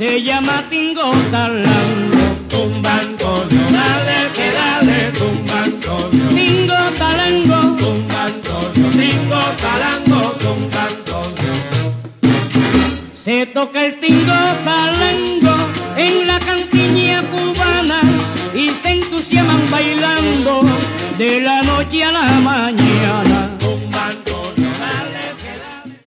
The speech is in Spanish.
se llama Tingo Talango. Tumba Antonio, dale que dale, tumba Antonio. Tingo Talango, Tumba Antonio, Tingo Talango, tumba Antonio. se toca el Tingo Talango en la cantiña cubana y se entusiasman bailando de la noche a la mañana.